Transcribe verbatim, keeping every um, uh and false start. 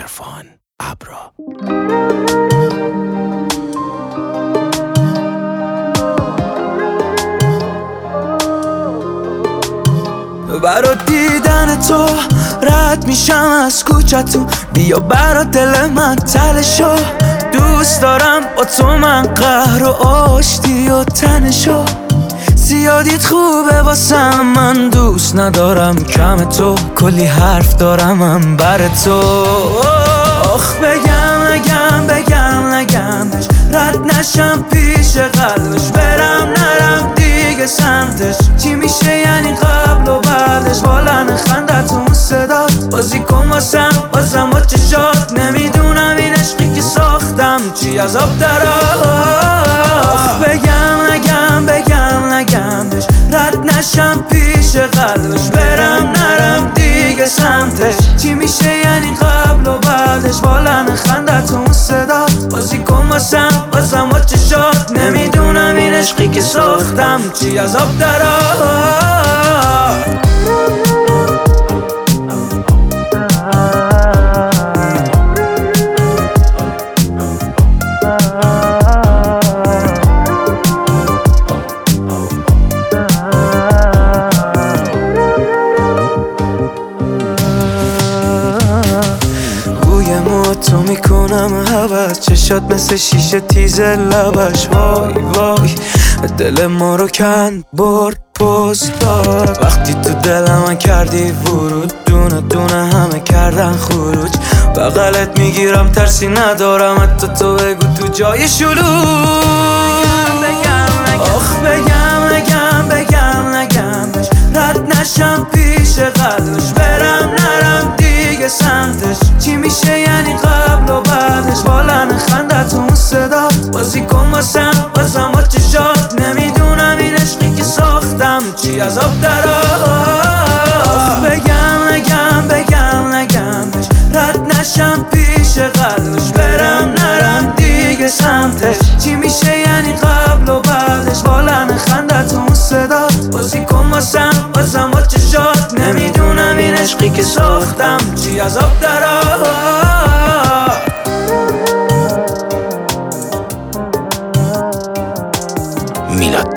عرفان ابرا. برا دیدن تو رد میشم از کوچتون، بیا برا دل من تلشو، دوست دارم با تو من قهر و آشتی و تنشو، زیادیت خوبه واسم من دوست ندارم کم تو، کلی حرف دارم من بر تو. آخ بگم نگم بگم نگم بهش، رد نشم پیش قلبش، برم نرم دیگه سمتش، چی میشه یعنی قبل و بعدش، والا نخندتون صدات بازی کن واسم بازم با چشات، نمیدونم این عشقی که ساختم چی از آب درآ. آخ بگم نگم بگم نگم بهش، رد نشم پیش قلبش، برم نرم دیگه سمتش، چی میشه یعنی قبل و بعدش، والا نخندتون صدات بازی کن واسم بازم با چشات، نمیدونم این عشقی که ساختم چی از آب درآ. تو میکنم هوس، چشات مثل شیشه تیز لبش، وای وای دل ما رو کند برد پست داد، وقتی تو دل من کردی ورود، دونه دونه همه کردن خروج، بغلت میگیرم ترسی ندارم حتی تو بگو تو جای شلوغ. آخ بگم نگم بگم نگم بهش، رد نشم پیش قلبش، برم نرم دیگه سمتش، چی میشه یعنی قبل و بعدش، والا نخندتون صدات بازی کن واسم بازم با چشات، نمیدونم این عشقی که ساختم چی از آب درآ. آخ بگم نگم بگم نگم بهش، رد نشم پیش قلبش، برم نرم دیگه سمتش، چی میشه یعنی قبل و بعدش، والا نخندتون صدات بازی کن واسم بازم با چشات، نمیدونم این عشقی که ساختم چی از آب درآ. میلاد